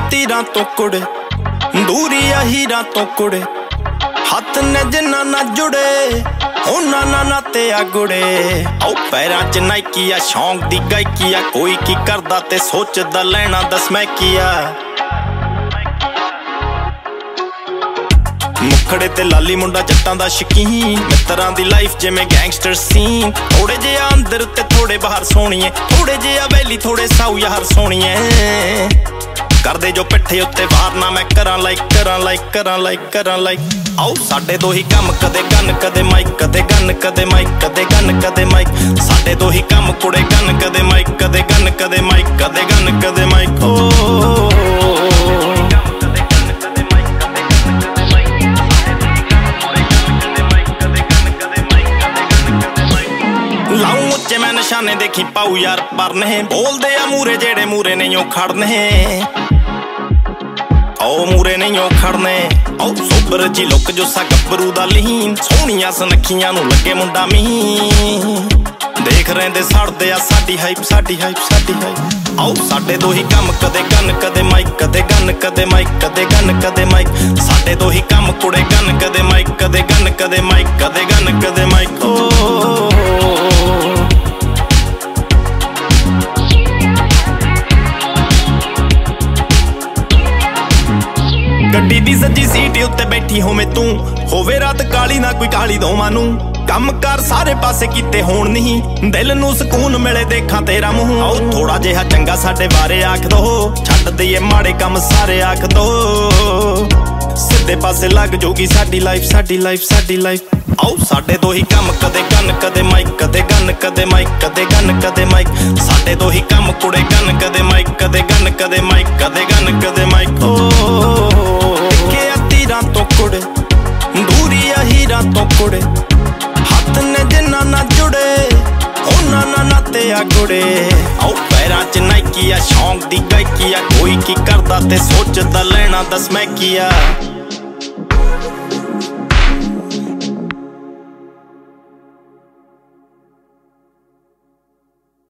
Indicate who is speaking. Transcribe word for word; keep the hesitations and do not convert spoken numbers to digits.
Speaker 1: तीरां तो कुड़े दूरी आ हीरां तो कुड़े हथ ने जिन्ना ना जुड़े उन्ना ना नाते आ गुड़े ओ पैरां च नाइकी आ शौक दी गायकी आ कोई की करदा ते सोचदा लेना दस मैं किया मुखड़े ते लाली मुंडा जट्टां दा शकीन मित्रां दी लाइफ जिवें गैंगस्टर सीन थोड़े जे अंदर ते थोड़े बाहर सोहणीए थोड़े जे वैली थोड़े साऊ यार सोहणीए करदे जो पिट्ठे उत्ते वार ना मैं करां लाइक करां लाइक करां लाइक करां लाइक आओ साडे दो ही काम कदे गन कदे माइक कदे गन कदे माइक कदे गन कदे माइक साडे दो ही काम कुड़े गन कदे माइक कदे गन कदे माइक कदे गन कदे माइक ओ लाऊं उच्चे मैं निशाने देखी पाऊ यार पर नहीं बोलदे आ मूरे जेड़े मूरे नहीं ओ खड़ने ओ मूरे नहीं ओ खड़ने ओ सोबर जी लुक जो सा गब्बरू दा लीन सोहणियां सनखियां नूं लगे मुंडा मीं देख रहिंदे सड़दे आ साडी हाइप साडी हाइप साडी हाइप आओ साडे दो ही काम कदे गन कदे माइक कदे गन कदे माइक कदे गन कदे माइक साडे दो ही काम कुड़े गन कदे माइक कदे गन कदे माइक कदे गन कदे माइक ओ गड्डी दी सज्जी सीट उत्ते बैठी होवे तू होवे रात काली ना कोई काली दोवां नूं कम कर सारे पासे कीते होण नहीं दिल नूं सकून मिले देखा तेरा मूंह आओ थोड़ा जिहा चंगा साडे बारे आख दो छड्ड दईए माड़े कम सारे आख दो सिद्धे पासे लग जोगी साडी लाइफ साडी लाइफ साडी लाइफ आओ साडे दो ही काम कदे गन कदे माइक कदे गन कदे माइक कदे गन कदे माइक साडे दो ही काम कुड़े गन कदे माइक कदे गन कदे माइक कदे गन कदे माइक ओ के तीरां तो कुड़े दूरी आ हीरां तो कुड़े हथ ने जिन्ना ना जुड़े उन्ना ना नाते आ गुड़े आओ पैरां च नाइकी आ शौक दी गायकी आ कोई की करदा ते सोचदा लेना दस मैं किया।